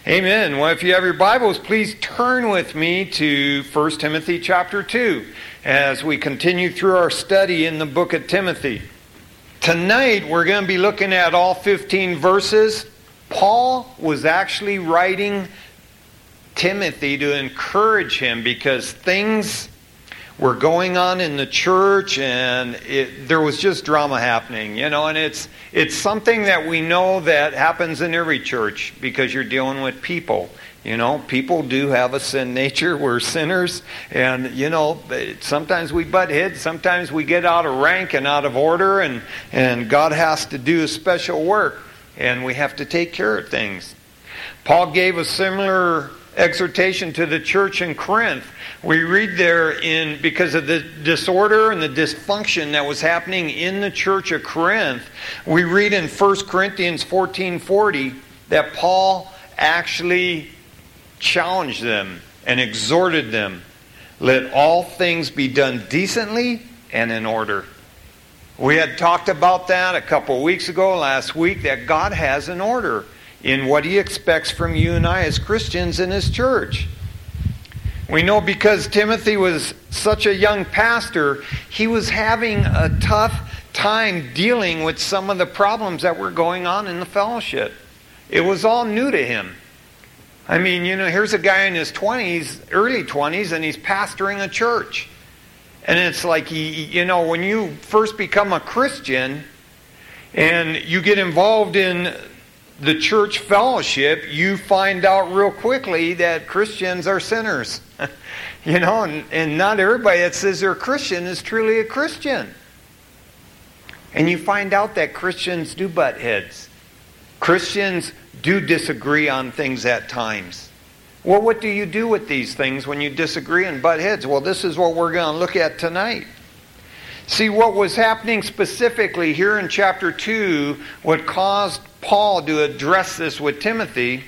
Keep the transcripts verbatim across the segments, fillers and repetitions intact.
Amen. Well, if you have your Bibles, please turn with me to First Timothy chapter two as we continue through our study in the book of Timothy. Tonight, we're going to be looking at all fifteen verses. Paul was actually writing Timothy to encourage him because things were going on in the church and it, there was just drama happening, you know, and it's it's something that we know that happens in every church because you're dealing with people. You know, people do have a sin nature. We're sinners, and, you know, sometimes we butt heads, sometimes we get out of rank and out of order, and, and God has to do a special work, and we have to take care of things. Paul gave a similar exhortation to the church in Corinth. We read there in because of the disorder and the dysfunction that was happening in the church of Corinth, we read in First Corinthians fourteen forty that Paul actually challenged them and exhorted them, let all things be done decently and in order. We had talked about that a couple of weeks ago, last week, that God has an order in what He expects from you and I as Christians in His church. We know because Timothy was such a young pastor, he was having a tough time dealing with some of the problems that were going on in the fellowship. It was all new to him. I mean, you know, here's a guy in his twenties, early twenties, and he's pastoring a church. And it's like, he, you know, when you first become a Christian and you get involved in the church fellowship, you find out real quickly that Christians are sinners. You know, and, and not everybody that says they're a Christian is truly a Christian. And you find out that Christians do butt heads. Christians do disagree on things at times. Well, what do you do with these things when you disagree and butt heads? Well, this is what we're going to look at tonight. See, what was happening specifically here in chapter two, what caused Paul to address this with Timothy,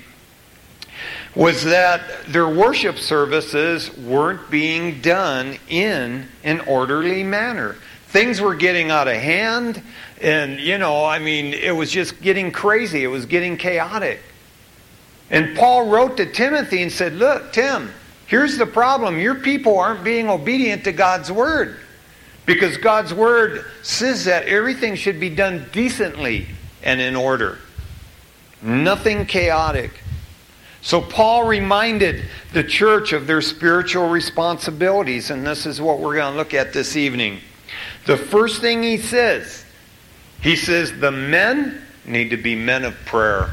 was that their worship services weren't being done in an orderly manner. Things were getting out of hand, and, you know, I mean, it was just getting crazy. It was getting chaotic. And Paul wrote to Timothy and said, look, Tim, here's the problem. Your people aren't being obedient to God's word. Because God's word says that everything should be done decently and in order. Nothing chaotic. So Paul reminded the church of their spiritual responsibilities, and this is what we're going to look at this evening. The first thing he says, he says the men need to be men of prayer.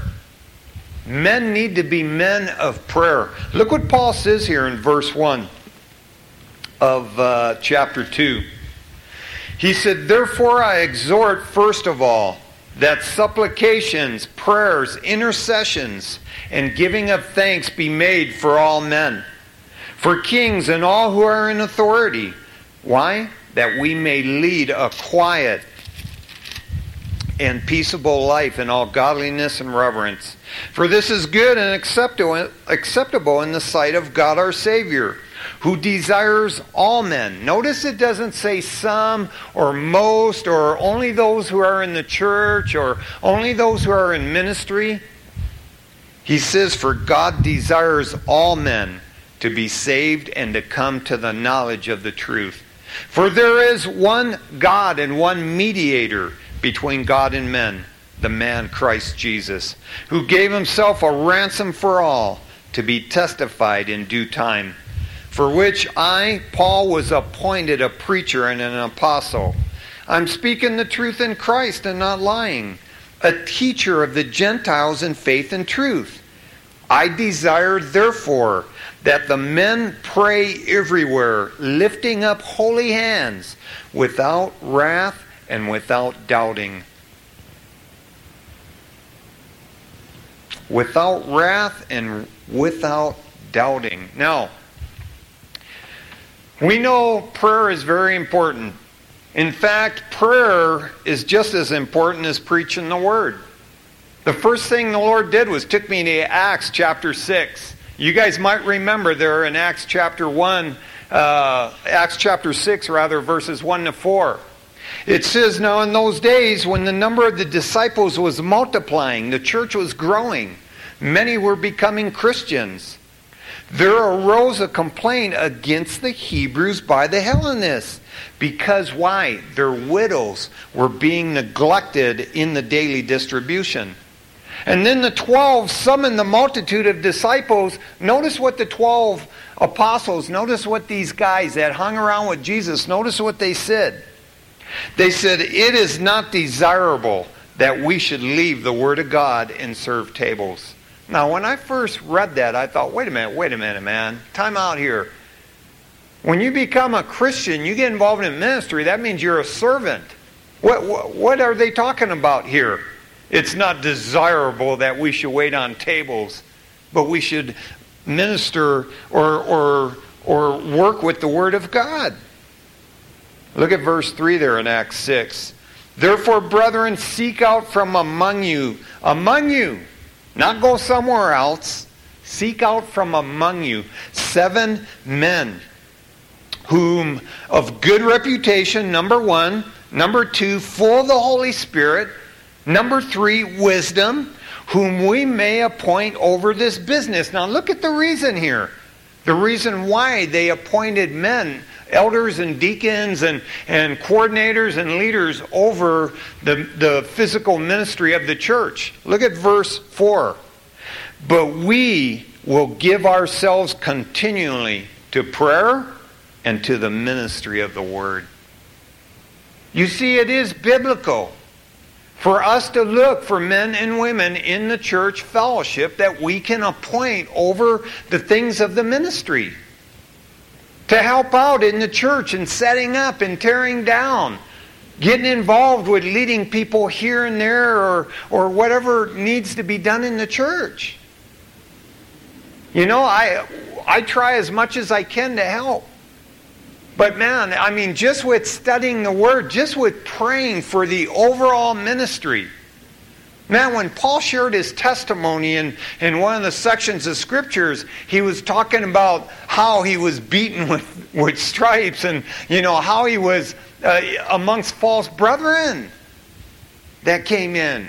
Men need to be men of prayer. Look what Paul says here in verse one of uh, chapter two. He said, therefore I exhort first of all that supplications, prayers, intercessions, and giving of thanks be made for all men, for kings and all who are in authority. Why? That we may lead a quiet and peaceable life in all godliness and reverence. For this is good and acceptable in the sight of God our Savior, who desires all men. Notice it doesn't say some or most or only those who are in the church or only those who are in ministry. He says, for God desires all men to be saved and to come to the knowledge of the truth. For there is one God and one mediator between God and men, the man Christ Jesus, who gave himself a ransom for all to be testified in due time. For which I, Paul, was appointed a preacher and an apostle. I'm speaking the truth in Christ and not lying. A teacher of the Gentiles in faith and truth. I desire, therefore, that the men pray everywhere, lifting up holy hands, without wrath and without doubting. Without wrath and without doubting. Now, we know prayer is very important. In fact, prayer is just as important as preaching the Word. The first thing the Lord did was took me to Acts chapter six. You guys might remember there in Acts chapter one, uh, Acts chapter six rather, verses one to four. It says, now in those days when the number of the disciples was multiplying, the church was growing, many were becoming Christians. There arose a complaint against the Hebrews by the Hellenists. Because why? Their widows were being neglected in the daily distribution. And then the twelve summoned the multitude of disciples. Notice what the twelve apostles, notice what these guys that hung around with Jesus, notice what they said. They said, it is not desirable that we should leave the Word of God and serve tables. Now, when I first read that, I thought, wait a minute, wait a minute, man. Time out here. When you become a Christian, you get involved in ministry, that means you're a servant. What, what, what are they talking about here? It's not desirable that we should wait on tables, but we should minister or, or, or work with the Word of God. Look at verse three there in Acts six. Therefore, brethren, seek out from among you, among you, not go somewhere else, seek out from among you seven men whom of good reputation, number one, number two, full of the Holy Spirit, number three, wisdom, whom we may appoint over this business. Now look at the reason here. The reason why they appointed men, elders and deacons and, and coordinators and leaders over the, the physical ministry of the church. Look at verse four. But we will give ourselves continually to prayer and to the ministry of the Word. You see, it is biblical for us to look for men and women in the church fellowship that we can appoint over the things of the ministry. To help out in the church and setting up and tearing down. Getting involved with leading people here and there or, or whatever needs to be done in the church. You know, I, I try as much as I can to help. But man, I mean, just with studying the Word, just with praying for the overall ministry. Man, when Paul shared his testimony in, in one of the sections of Scriptures, he was talking about how he was beaten with, with stripes and, you know, how he was uh, amongst false brethren that came in.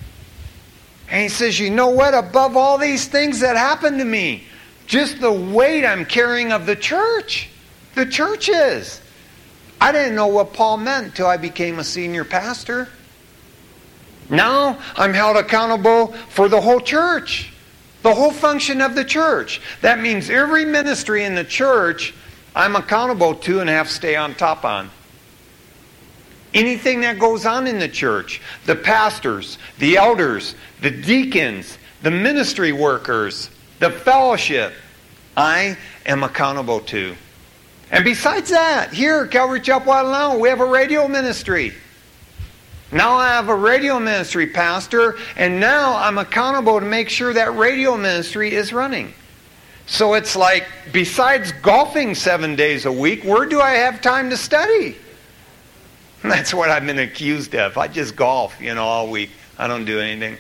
And he says, you know what? Above all these things that happened to me, just the weight I'm carrying of the church. The church is. I didn't know what Paul meant until I became a senior pastor. Now I'm held accountable for the whole church. The whole function of the church. That means every ministry in the church I'm accountable to and have to stay on top on. Anything that goes on in the church, the pastors, the elders, the deacons, the ministry workers, the fellowship, I am accountable to. And besides that, here at Calvary Chapel Adelante, we have a radio ministry. Now I have a radio ministry pastor, and now I'm accountable to make sure that radio ministry is running. So it's like, besides golfing seven days a week, where do I have time to study? That's what I've been accused of. I just golf, you know, all week. I don't do anything.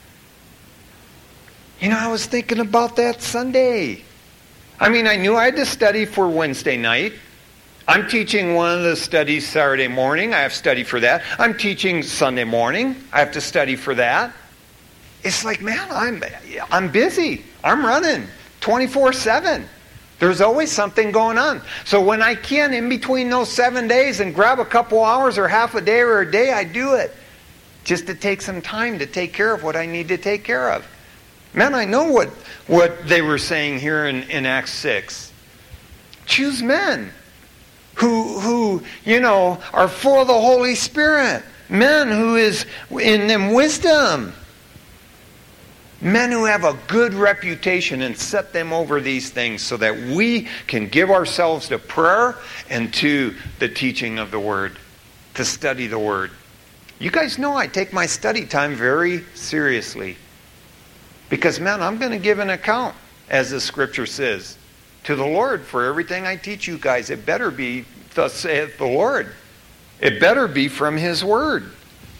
You know, I was thinking about that Sunday. I mean, I knew I had to study for Wednesday night. I'm teaching one of the studies Saturday morning. I have to study for that. I'm teaching Sunday morning. I have to study for that. It's like, man, I'm I'm busy. I'm running twenty-four seven. There's always something going on. So when I can, in between those seven days, and grab a couple hours or half a day or a day, I do it. Just to take some time to take care of what I need to take care of. Man, I know what, what they were saying here in, in Acts six. Choose men who, who, you know, are full of the Holy Spirit. Men who is in them wisdom. Men who have a good reputation, and set them over these things so that we can give ourselves to prayer and to the teaching of the Word, to study the Word. You guys know I take my study time very seriously. Because, man, I'm going to give an account, as the Scripture says, to the Lord for everything I teach you guys. It better be, thus saith the Lord. It better be from His Word.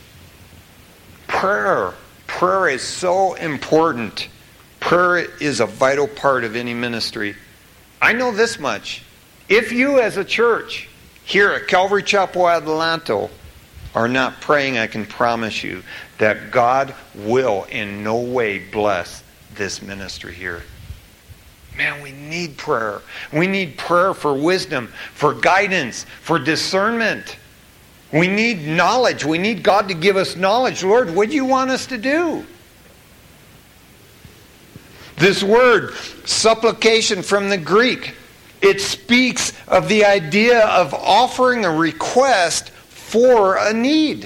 Prayer. Prayer is so important. Prayer is a vital part of any ministry. I know this much. If you as a church here at Calvary Chapel Adelanto are not praying, I can promise you that God will in no way bless this ministry here. Man, we need prayer. We need prayer for wisdom, for guidance, for discernment. We need knowledge. We need God to give us knowledge. Lord, what do you want us to do? This word, supplication from the Greek, it speaks of the idea of offering a request for a need.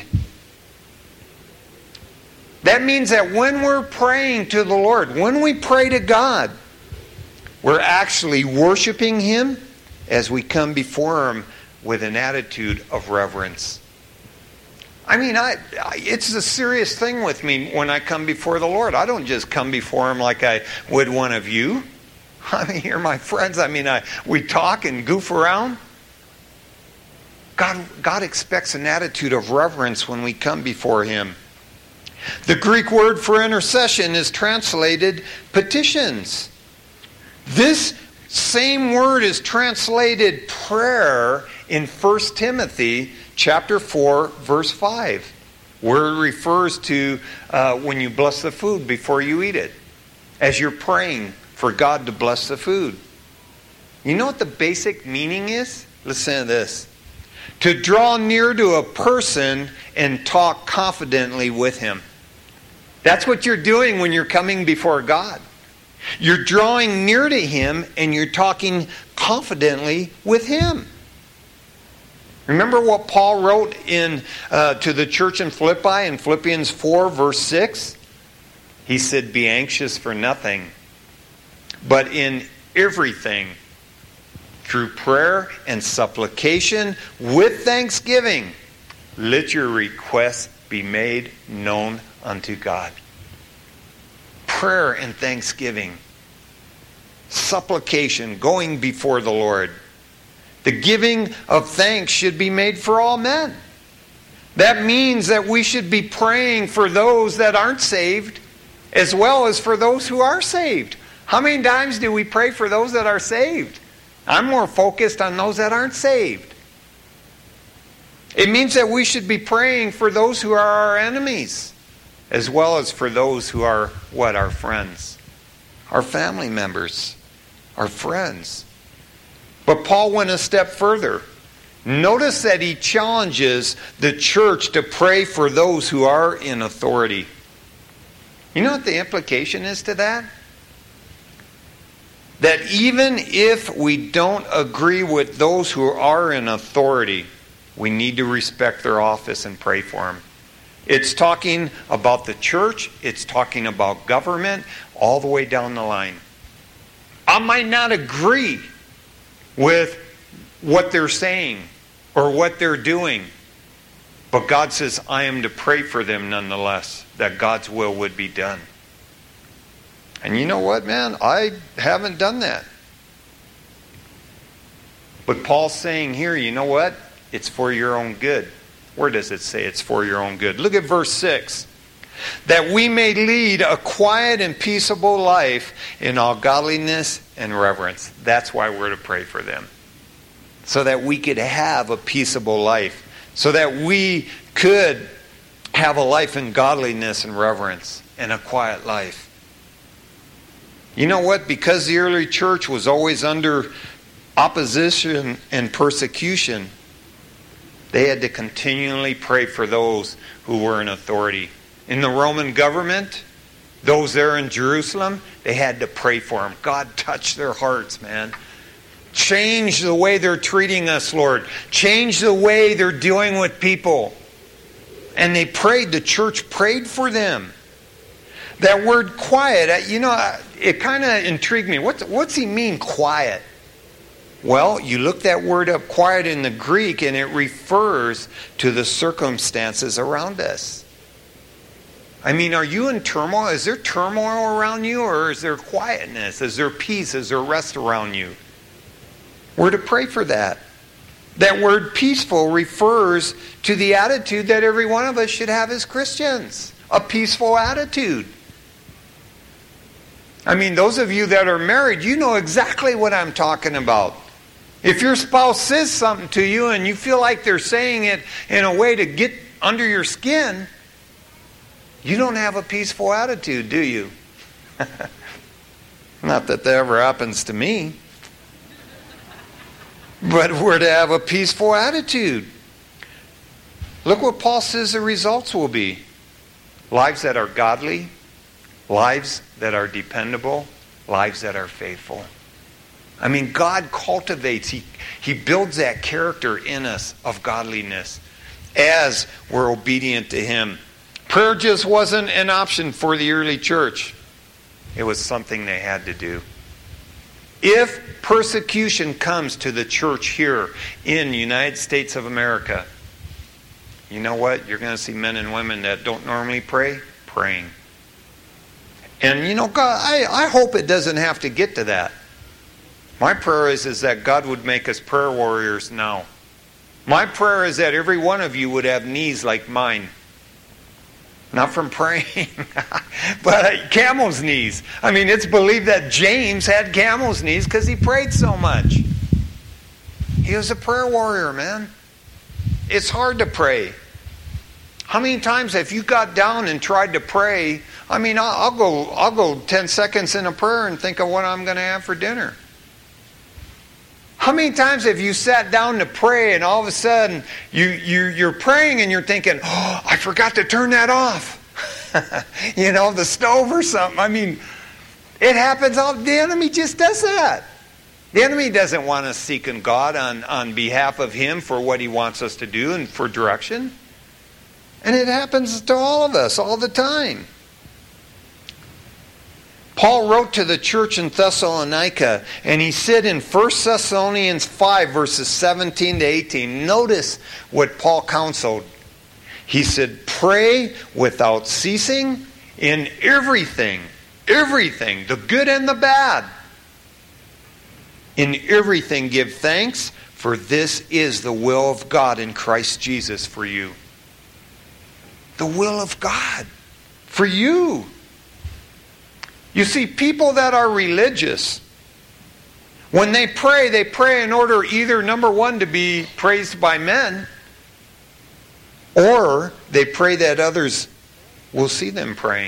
That means that when we're praying to the Lord, when we pray to God, we're actually worshiping Him as we come before Him with an attitude of reverence. I mean, I, I it's a serious thing with me when I come before the Lord. I don't just come before Him like I would one of you. I mean, you're my friends. I mean, I, we talk and goof around. God, God expects an attitude of reverence when we come before Him. The Greek word for intercession is translated petitions. This same word is translated prayer in First Timothy chapter four, verse five, where it refers to uh, when you bless the food before you eat it, as you're praying for God to bless the food. You know what the basic meaning is? Listen to this. To draw near to a person and talk confidently with him. That's what you're doing when you're coming before God. You're drawing near to Him and you're talking confidently with Him. Remember what Paul wrote in uh, to the church in Philippi in Philippians four, verse six? He said, "Be anxious for nothing, but in everything, through prayer and supplication with thanksgiving, let your requests be made known unto God." Prayer and thanksgiving. Supplication, going before the Lord. The giving of thanks should be made for all men. That means that we should be praying for those that aren't saved as well as for those who are saved. How many times do we pray for those that are saved? I'm more focused on those that aren't saved. It means that we should be praying for those who are our enemies, as well as for those who are, what, our friends, our family members, our friends. But Paul went a step further. Notice that he challenges the church to pray for those who are in authority. You know what the implication is to that? That even if we don't agree with those who are in authority, we need to respect their office and pray for them. It's talking about the church. It's talking about government, all the way down the line. I might not agree with what they're saying or what they're doing, but God says I am to pray for them nonetheless, that God's will would be done. And you know what, man? I haven't done that. But Paul's saying here, you know what? It's for your own good. Where does it say it's for your own good? Look at verse six. That we may lead a quiet and peaceable life in all godliness and reverence. That's why we're to pray for them. So that we could have a peaceable life. So that we could have a life in godliness and reverence and a quiet life. You know what? Because the early church was always under opposition and persecution, they had to continually pray for those who were in authority. In the Roman government, those there in Jerusalem, they had to pray for them. God, touch their hearts, man. Change the way they're treating us, Lord. Change the way they're dealing with people. And they prayed. The church prayed for them. That word quiet, you know, it kind of intrigued me. What's, what's he mean, quiet? Well, you look that word up, quiet, in the Greek, and it refers to the circumstances around us. I mean, are you in turmoil? Is there turmoil around you, or is there quietness? Is there peace? Is there rest around you? We're to pray for that. That word peaceful refers to the attitude that every one of us should have as Christians. A peaceful attitude. I mean, those of you that are married, you know exactly what I'm talking about. If your spouse says something to you and you feel like they're saying it in a way to get under your skin, you don't have a peaceful attitude, do you? Not that that ever happens to me. But we're to have a peaceful attitude. Look what Paul says the results will be. Lives that are godly, lives that are dependable, lives that are faithful. I mean, God cultivates, He, he builds that character in us of godliness as we're obedient to Him. Prayer just wasn't an option for the early church. It was something they had to do. If persecution comes to the church here in the United States of America, you know what? You're going to see men and women that don't normally pray, praying. And you know, God, I, I hope it doesn't have to get to that. My prayer is, is that God would make us prayer warriors now. My prayer is that every one of you would have knees like mine. Not from praying, but camel's knees. I mean, it's believed that James had camel's knees because he prayed so much. He was a prayer warrior, man. It's hard to pray. How many times have you got down and tried to pray? I mean, I'll, I'll go, I'll go ten seconds in a prayer and think of what I'm going to have for dinner. How many times have you sat down to pray and all of a sudden you, you, you're praying and you're thinking, oh, I forgot to turn that off. You know, the stove or something. I mean, it happens all, the enemy just does that. The enemy doesn't want us seeking God on, on behalf of Him for what He wants us to do and for direction. And it happens to all of us all the time. Paul wrote to the church in Thessalonica, and he said in First Thessalonians five, verses seventeen to eighteen, notice what Paul counseled. He said, pray without ceasing in everything, everything, the good and the bad. In everything give thanks, for this is the will of God in Christ Jesus for you. The will of God for you. You see, people that are religious, when they pray, they pray in order either, number one, to be praised by men, or they pray that others will see them praying.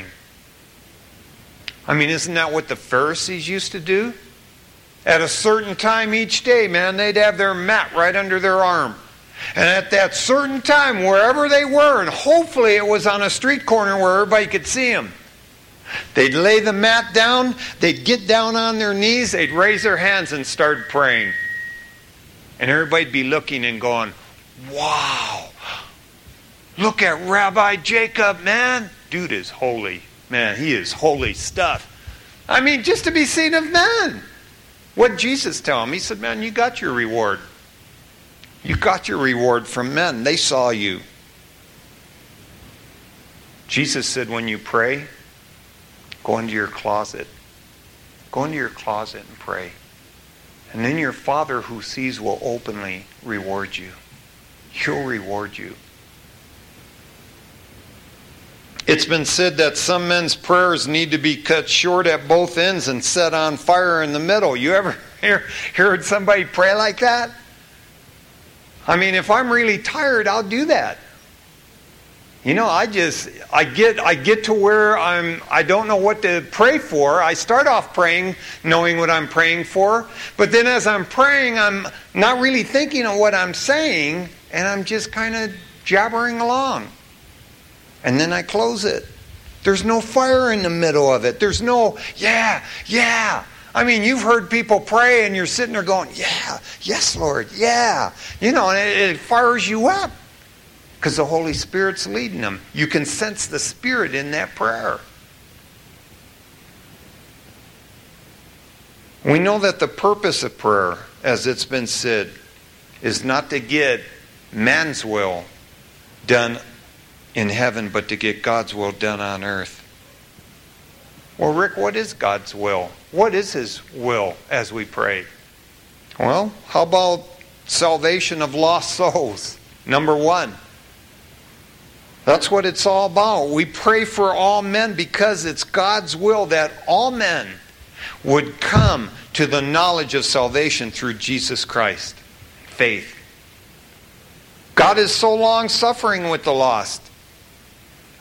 I mean, isn't that what the Pharisees used to do? At a certain time each day, man, they'd have their mat right under their arm. And at that certain time, wherever they were, and hopefully it was on a street corner where everybody could see them, they'd lay the mat down, they'd get down on their knees, they'd raise their hands and start praying. And everybody'd be looking and going, wow, look at Rabbi Jacob, man. Dude is holy. Man, he is holy stuff. I mean, just to be seen of men. What did Jesus tell him? He said, man, you got your reward. You got your reward from men. They saw you. Jesus said, when you pray, go into your closet. Go into your closet and pray. And then your Father who sees will openly reward you. He'll reward you. It's been said that some men's prayers need to be cut short at both ends and set on fire in the middle. You ever hear, heard somebody pray like that? I mean, if I'm really tired, I'll do that. You know, I just, I get I get to where I'm, I don't know what to pray for. I start off praying, knowing what I'm praying for. But then as I'm praying, I'm not really thinking of what I'm saying. And I'm just kind of jabbering along. And then I close it. There's no fire in the middle of it. There's no, yeah, yeah. I mean, you've heard people pray and you're sitting there going, yeah, yes, Lord, yeah. You know, and it, it fires you up. Because the Holy Spirit's leading them. You can sense the Spirit in that prayer. We know that the purpose of prayer, as it's been said, is not to get man's will done in heaven, but to get God's will done on earth. Well, Rick, what is God's will? What is His will as we pray? Well, how about salvation of lost souls? Number one. That's what it's all about. We pray for all men because it's God's will that all men would come to the knowledge of salvation through Jesus Christ. Faith. God is so long suffering with the lost.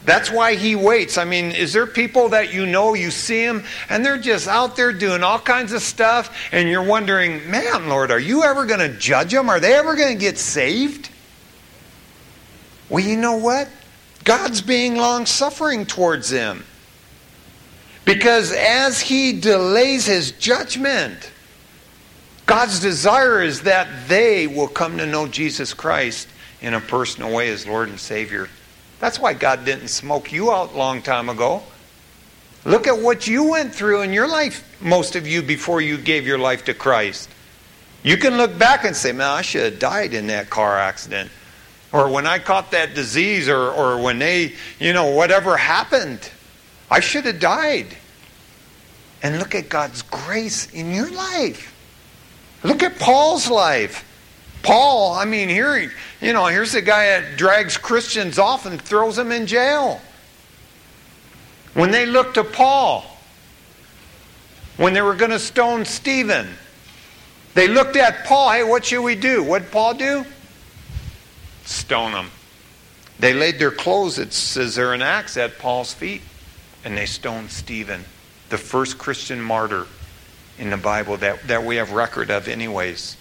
That's why he waits. I mean, is there people that you know, you see them, and they're just out there doing all kinds of stuff, and you're wondering, man, Lord, are you ever going to judge them? Are they ever going to get saved? Well, you know what? God's being long-suffering towards them. Because as he delays his judgment, God's desire is that they will come to know Jesus Christ in a personal way as Lord and Savior. That's why God didn't smoke you out a long time ago. Look at what you went through in your life, most of you, before you gave your life to Christ. You can look back and say, man, I should have died in that car accident. Or when I caught that disease, or, or when they, you know, whatever happened, I should have died. And look at God's grace in your life. Look at Paul's life. Paul, I mean, here, you know, here's the guy that drags Christians off and throws them in jail. When they looked to Paul, when they were going to stone Stephen, they looked at Paul. Hey, what should we do? What did Paul do? Stone him. They laid their clothes at scissor and axe at Paul's feet, and they stoned Stephen, the first Christian martyr in the Bible that, that we have record of anyways.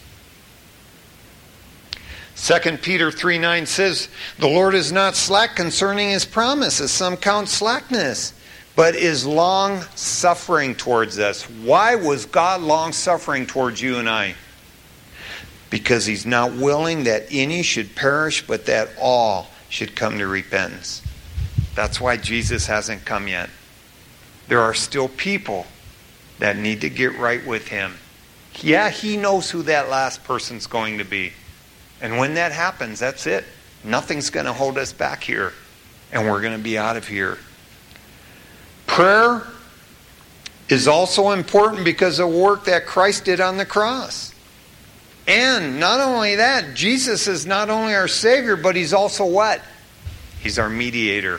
Second Peter three nine says, the Lord is not slack concerning his promise, as some count slackness, but is long-suffering towards us. Why was God long-suffering towards you and I? Because he's not willing that any should perish, but that all should come to repentance. That's why Jesus hasn't come yet. There are still people that need to get right with him. Yeah, he knows who that last person's going to be. And when that happens, that's it. Nothing's going to hold us back here. And we're going to be out of here. Prayer is also important because of the work that Christ did on the cross. And not only that, Jesus is not only our Savior, but he's also what? He's our mediator.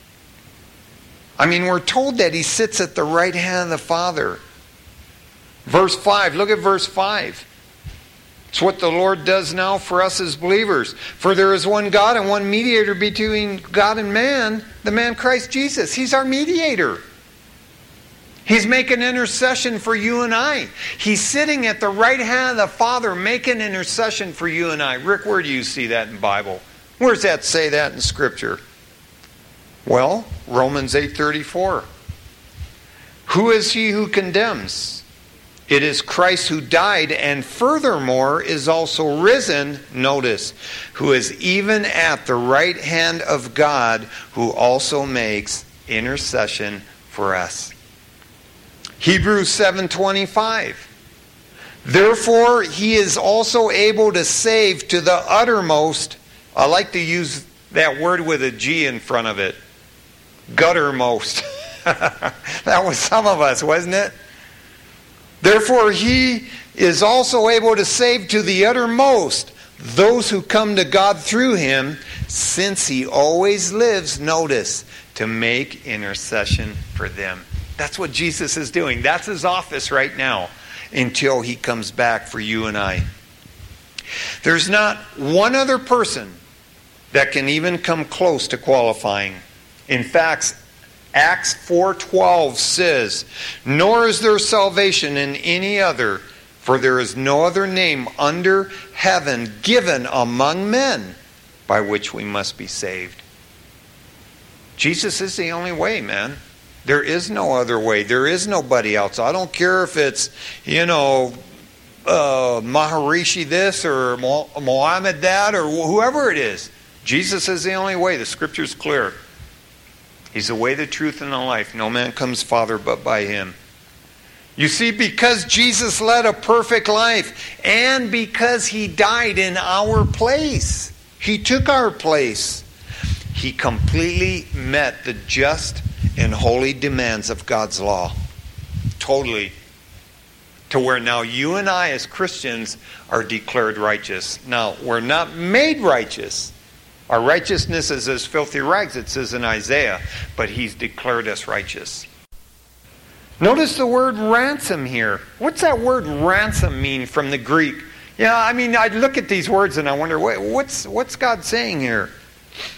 I mean, we're told that he sits at the right hand of the Father. Verse five, look at verse five. It's what the Lord does now for us as believers. For there is one God and one mediator between God and man, the man Christ Jesus. He's our mediator. He's making intercession for you and I. He's sitting at the right hand of the Father making intercession for you and I. Rick, where do you see that in the Bible? Where does that say that in Scripture? Well, Romans eight thirty-four. Who is he who condemns? It is Christ who died and furthermore is also risen, notice, who is even at the right hand of God, who also makes intercession for us. Hebrews seven twenty-five. Therefore he is also able to save to the uttermost. I like to use that word with a G in front of it. Guttermost. That was some of us, wasn't it? Therefore he is also able to save to the uttermost those who come to God through him, since he always lives, notice, to make intercession for them. That's what Jesus is doing. That's his office right now until he comes back for you and I. There's not one other person that can even come close to qualifying. In fact, Acts four twelve says, nor is there salvation in any other, for there is no other name under heaven given among men by which we must be saved. Jesus is the only way, man. There is no other way. There is nobody else. I don't care if it's, you know, uh, Maharishi this or Mohammed that or whoever it is. Jesus is the only way. The Scripture's clear. He's the way, the truth, and the life. No man comes Father but by him. You see, because Jesus led a perfect life and because he died in our place, he took our place, he completely met the just and holy demands of God's law. Totally. To where now you and I as Christians are declared righteous. Now, we're not made righteous. Our righteousness is as filthy rags, it says in Isaiah, but he's declared us righteous. Notice the word ransom here. What's that word ransom mean from the Greek? Yeah, I mean, I look at these words and I wonder, what's, what's God saying here?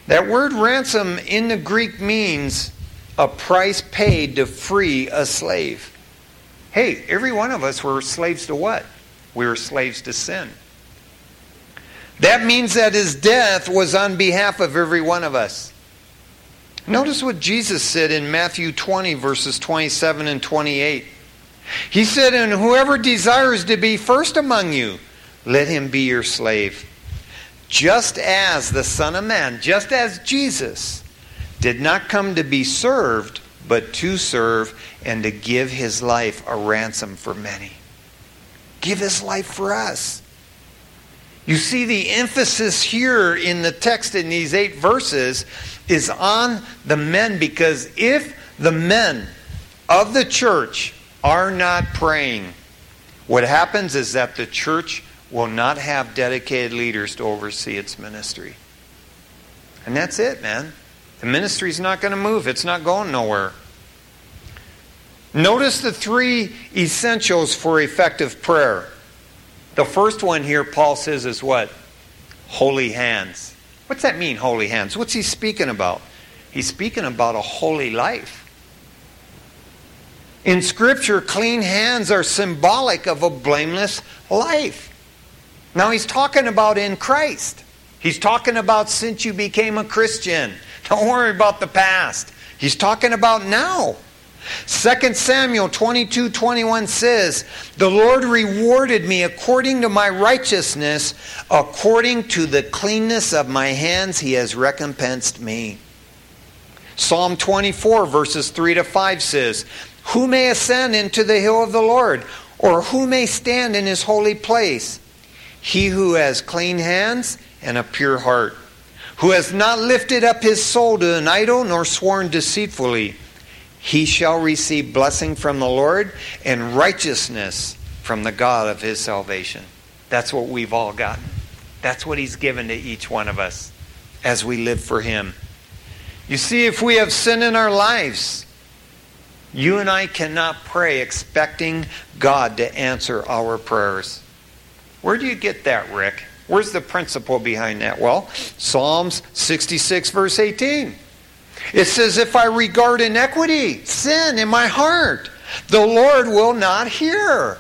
That word ransom in the Greek means a price paid to free a slave. Hey, every one of us were slaves to what? We were slaves to sin. That means that his death was on behalf of every one of us. Notice what Jesus said in Matthew twenty, verses twenty-seven and twenty-eight. He said, "And whoever desires to be first among you, let him be your slave. Just as the Son of Man," just as Jesus, "did not come to be served, but to serve and to give his life a ransom for many." Give his life for us. You see, the emphasis here in the text in these eight verses is on the men, because if the men of the church are not praying, what happens is that the church will not have dedicated leaders to oversee its ministry. And that's it, man. The ministry's not going to move. It's not going nowhere. Notice the three essentials for effective prayer. The first one here, Paul says, is what? Holy hands. What's that mean, holy hands? What's he speaking about? He's speaking about a holy life. In Scripture, clean hands are symbolic of a blameless life. Now he's talking about in Christ. He's talking about since you became a Christian. Don't worry about the past. He's talking about now. Second Samuel twenty-two twenty-one says, "The Lord rewarded me according to my righteousness, according to the cleanness of my hands he has recompensed me." Psalm twenty-four verses three to five says, "Who may ascend into the hill of the Lord, or who may stand in his holy place? He who has clean hands and a pure heart, who has not lifted up his soul to an idol nor sworn deceitfully. He shall receive blessing from the Lord and righteousness from the God of his salvation." That's what we've all gotten. That's what he's given to each one of us as we live for him. You see, if we have sin in our lives, you and I cannot pray expecting God to answer our prayers. Where do you get that, Rick? Where's the principle behind that? Well, Psalms sixty-six verse eighteen. It says, "If I regard iniquity, sin in my heart, the Lord will not hear."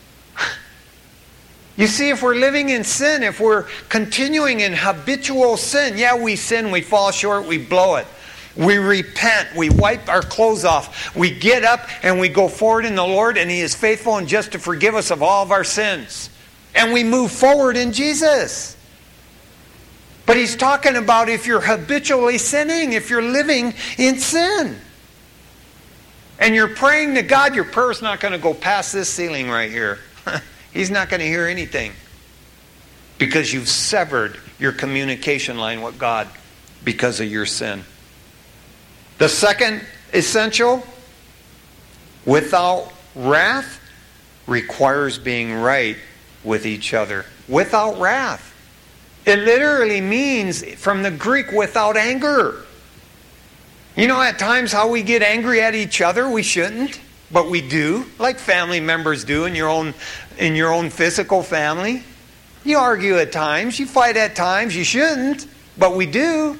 You see, if we're living in sin, if we're continuing in habitual sin, yeah, we sin, we fall short, we blow it. We repent, we wipe our clothes off, we get up and we go forward in the Lord, and he is faithful and just to forgive us of all of our sins. And we move forward in Jesus. But he's talking about if you're habitually sinning, if you're living in sin. And you're praying to God, your prayer's not going to go past this ceiling right here. He's not going to hear anything. Because you've severed your communication line with God because of your sin. The second essential, without wrath, requires being right with each other. Without wrath. It literally means, from the Greek, without anger. You know at times how we get angry at each other? We shouldn't, but we do. Like family members do in your own, in your own physical family. You argue at times, you fight at times, you shouldn't, but we do.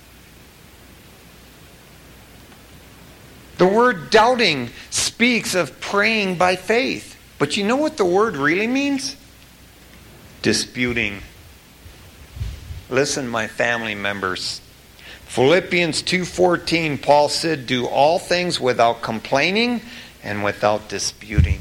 The word doubting speaks of praying by faith. But you know what the word really means? Disputing. Listen, my family members. Philippians two fourteen, Paul said, "Do all things without complaining and without disputing."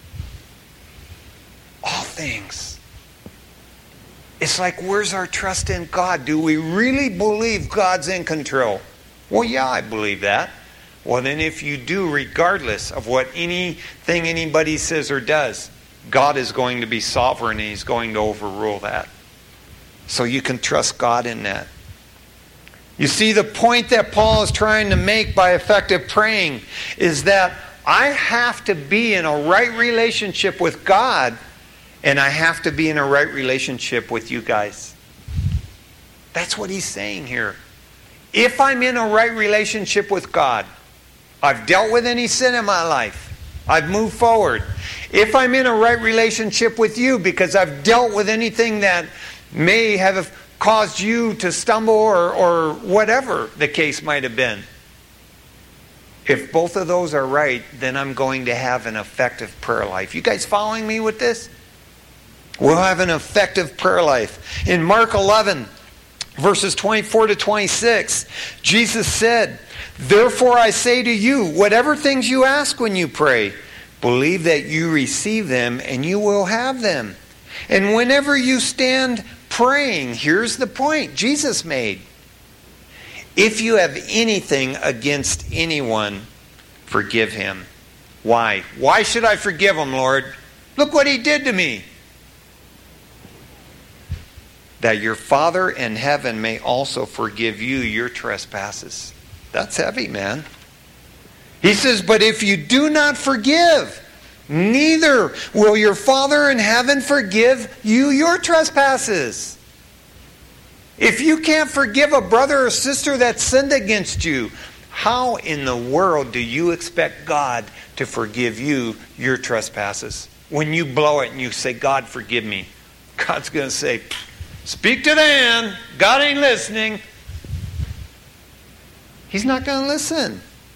All things. It's like, where's our trust in God? Do we really believe God's in control? Well, yeah, I believe that. Well, then if you do, regardless of what anything anybody says or does, God is going to be sovereign and he's going to overrule that. So you can trust God in that. You see, the point that Paul is trying to make by effective praying is that I have to be in a right relationship with God, and I have to be in a right relationship with you guys. That's what he's saying here. If I'm in a right relationship with God, I've dealt with any sin in my life, I've moved forward. If I'm in a right relationship with you because I've dealt with anything that may have caused you to stumble or, or whatever the case might have been. If both of those are right, then I'm going to have an effective prayer life. You guys following me with this? We'll have an effective prayer life. In Mark eleven, verses twenty-four to twenty-six, Jesus said, "Therefore I say to you, whatever things you ask when you pray, believe that you receive them and you will have them. And whenever you stand praying," here's the point Jesus made, "if you have anything against anyone, forgive him." Why? Why should I forgive him, Lord? Look what he did to me. "That your Father in heaven may also forgive you your trespasses." That's heavy, man. He says, "But if you do not forgive, neither will your Father in heaven forgive you your trespasses." If you can't forgive a brother or sister that sinned against you, how in the world do you expect God to forgive you your trespasses? When you blow it and you say, "God, forgive me," God's going to say, "Speak to the hand. God ain't listening." He's not going to listen.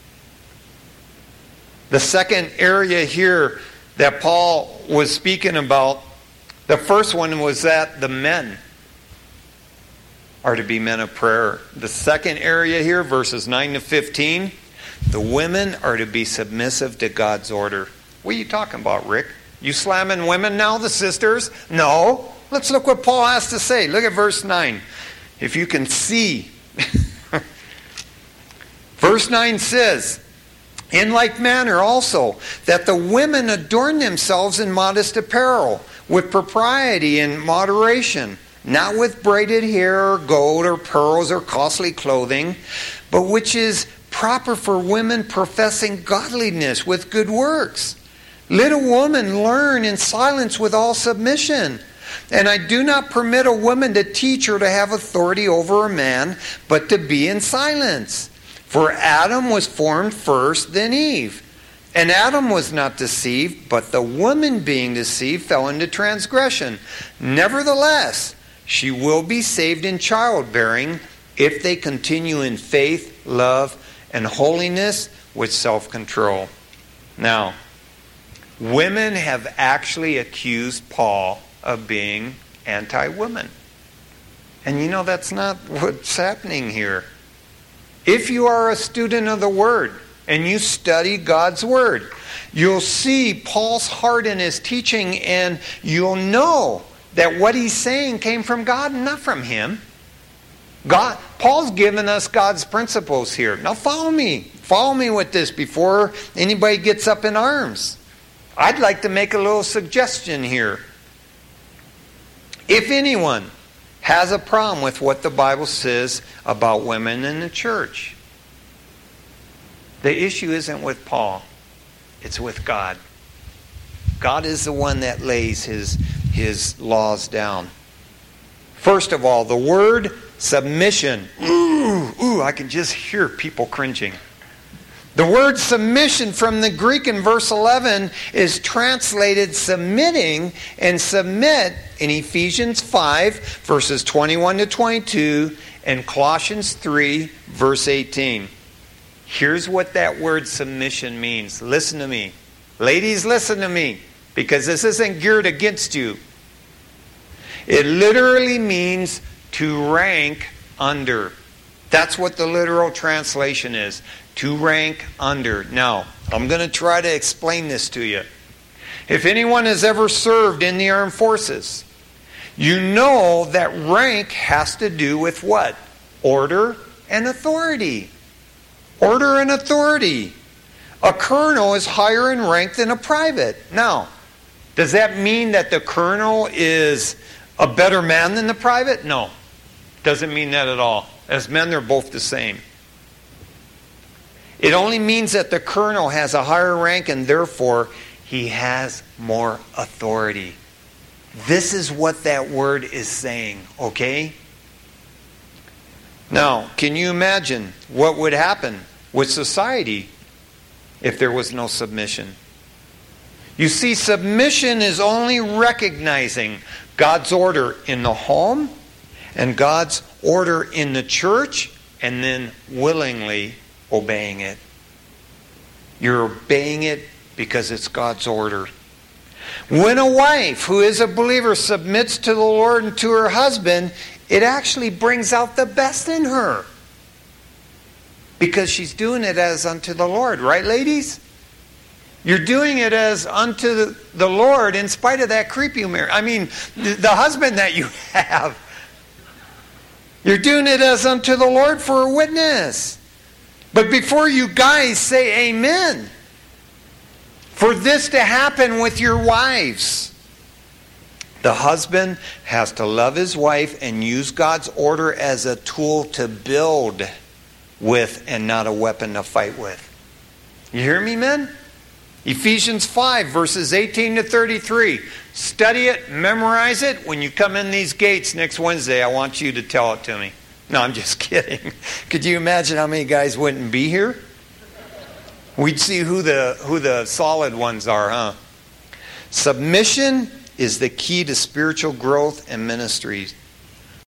The second area here that Paul was speaking about, the first one was that the men are to be men of prayer. The second area here, verses nine to fifteen, the women are to be submissive to God's order. What are you talking about, Rick? You slamming women now, the sisters? No. Let's look what Paul has to say. Look at verse nine. If you can see. Verse nine says, "In like manner also, that the women adorn themselves in modest apparel, with propriety and moderation, not with braided hair or gold or pearls or costly clothing, but which is proper for women professing godliness with good works. Let a woman learn in silence with all submission. And I do not permit a woman to teach or to have authority over a man, but to be in silence. For Adam was formed first, then Eve. And Adam was not deceived, but the woman being deceived fell into transgression. Nevertheless, she will be saved in childbearing if they continue in faith, love, and holiness with self-control." Now, women have actually accused Paul of being anti-woman. And you know that's not what's happening here. If you are a student of the Word and you study God's Word, you'll see Paul's heart in his teaching, and you'll know that what he's saying came from God and not from him. God, Paul's given us God's principles here. Now follow me. Follow me with this before anybody gets up in arms. I'd like to make a little suggestion here. If anyone has a problem with what the Bible says about women in the church, the issue isn't with Paul. It's with God. God is the one that lays his, his laws down. First of all, the word submission. Ooh, ooh, I can just hear people cringing. The word submission from the Greek in verse eleven is translated submitting, and submit in Ephesians five, verses twenty-one to twenty-two, and Colossians three, verse eighteen. Here's what that word submission means. Listen to me. Ladies, listen to me, because this isn't geared against you. It literally means to rank under. That's what the literal translation is. To rank under. Now, I'm going to try to explain this to you. If anyone has ever served in the armed forces, you know that rank has to do with what? Order and authority. Order and authority. A colonel is higher in rank than a private. Now, does that mean that the colonel is a better man than the private? No. Doesn't mean that at all. As men, they're both the same. It only means that the colonel has a higher rank and therefore he has more authority. This is what that word is saying, okay? Now, can you imagine what would happen with society if there was no submission? You see, submission is only recognizing God's order in the home and God's order in the church, and then willingly obeying it. You're obeying it because it's God's order. When a wife who is a believer submits to the Lord and to her husband, it actually brings out the best in her. Because she's doing it as unto the Lord. Right, ladies? You're doing it as unto the Lord in spite of that creepy marriage. I mean, the husband that you have. You're doing it as unto the Lord for a witness. But before you guys say amen, for this to happen with your wives, the husband has to love his wife and use God's order as a tool to build with and not a weapon to fight with. You hear me, men? Ephesians five, verses eighteen to thirty-three. Study it, memorize it. When you come in these gates next Wednesday, I want you to tell it to me. No, I'm just kidding. Could you imagine how many guys wouldn't be here? We'd see who the who the solid ones are, huh? Submission is the key to spiritual growth and ministry.